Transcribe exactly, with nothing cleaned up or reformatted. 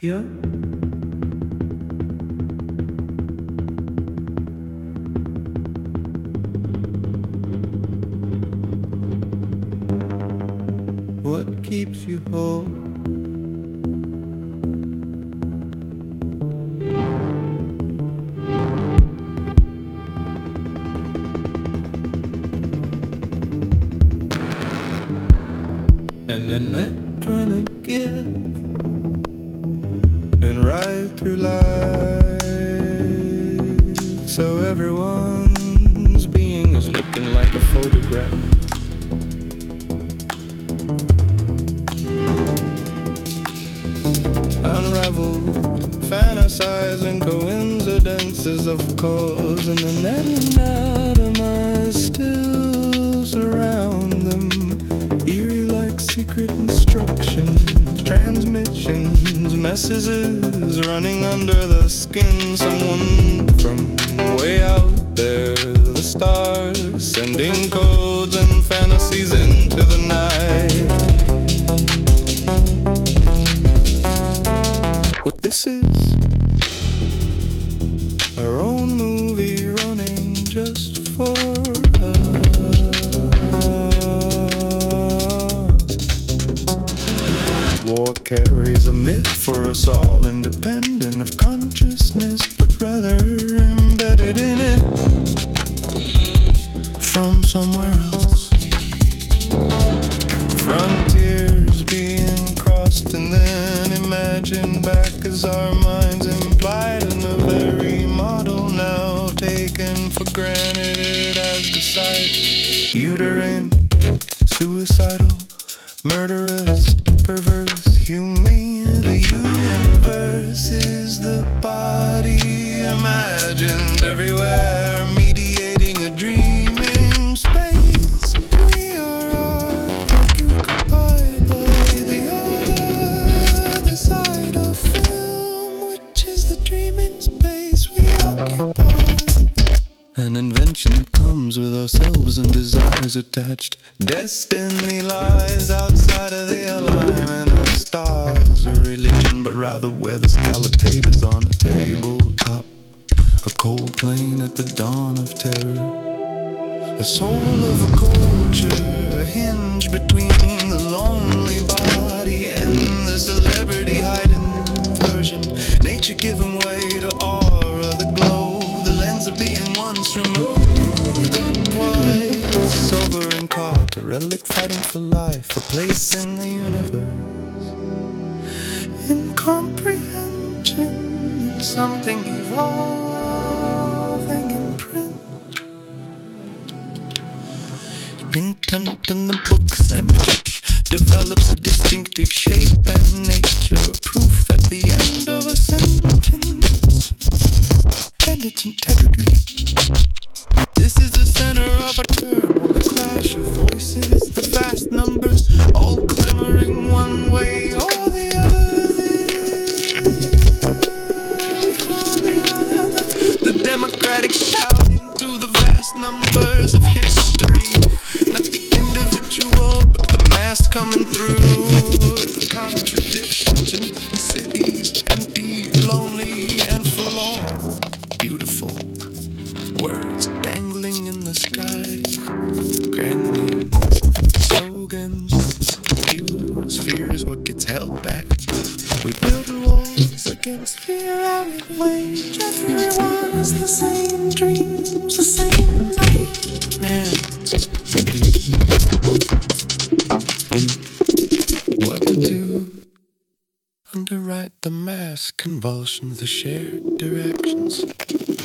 Yeah. What keeps you whole? And then I'm trying to give and ride through life, so everyone's being is looking like a photograph. Unraveled, fantasizing coincidences of cause, and then anatomize still surround them, eerie like secret instructions, transmissions, messages running under the skin. Someone from way out there, the stars, sending codes and fantasies into the night. What this is, our own movie running just for us. War carries a myth for us all, independent of consciousness, but rather embedded in it from somewhere else. Frontiers being crossed and then imagined back as our minds implied in a very model now taken for granted as the site. Uterine, suicidal, murderous, perverse, humane. The universe is the body imagined everywhere, mediating a dreaming space. We are all occupied by the other side of film, which is the dreaming space we occupy. An invention that comes with ourselves and desires attached. Destiny lies outside of the alignment of the stars. A religion, but rather where the scalloped is on a tabletop. A cold plane at the dawn of terror. The soul of a culture, a hinge between the lonely body and the celebrity hiding version. Nature giving way to aura, the glow, the lens of being once removed. Wide, sober and caught, a relic fighting for life, a place in the universe. Incomprehension, something evolving in print. Intent in the book's image develops a distinctive shape and nature, proof at the end of a sentence and its integrity. This is the center of a turmoil, the clash of voices, the vast numbers, all clamoring one way or the other. The democratic shouting through the vast numbers of history, not the individual, but the mass coming through. The contradictions in cities, empty, lonely, and forlorn. Beautiful words dangling in the sky, grand names, slogans, views, fears, what gets held back. We build walls against fear out of wage. Everyone has the same dreams, the same nightmares. What to do? Underwrite the mass convulsions, the shared directions.